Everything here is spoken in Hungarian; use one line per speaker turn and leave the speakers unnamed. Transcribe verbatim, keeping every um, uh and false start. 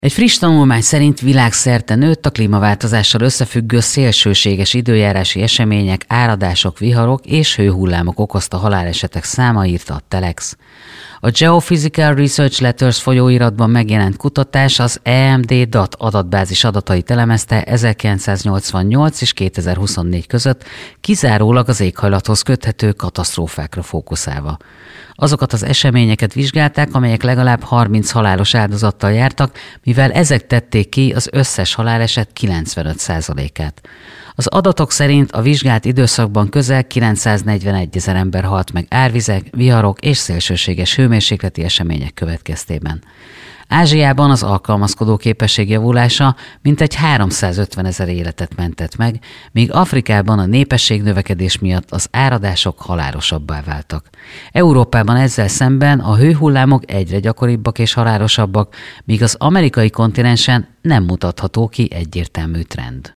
Egy friss tanulmány szerint világszerte nőtt a klímaváltozással összefüggő szélsőséges időjárási események, áradások, viharok és hőhullámok okozta halálesetek száma, írta a Telex. A Geophysical Research Letters folyóiratban megjelent kutatás az E M D D A T adatbázis adatait elemezte ezerkilencszáznyolcvannyolc és kétezer-huszonnégy között, kizárólag az éghajlathoz köthető katasztrófákra fókuszálva. Azokat az eseményeket vizsgálták, amelyek legalább harminc halálos áldozattal jártak, mivel ezek tették ki az összes haláleset kilencvenöt százalékát. Az adatok szerint a vizsgált időszakban közel kilencszáznegyvenegy ezer ember halt meg árvizek, viharok és szélsőséges hőmérsékleti események következtében. Ázsiában az alkalmazkodó képesség javulása mintegy háromszázötven ezer életet mentett meg, míg Afrikában a népességnövekedés miatt az áradások halálosabbá váltak. Európában ezzel szemben a hőhullámok egyre gyakoribbak és halálosabbak, míg az amerikai kontinensen nem mutatható ki egyértelmű trend.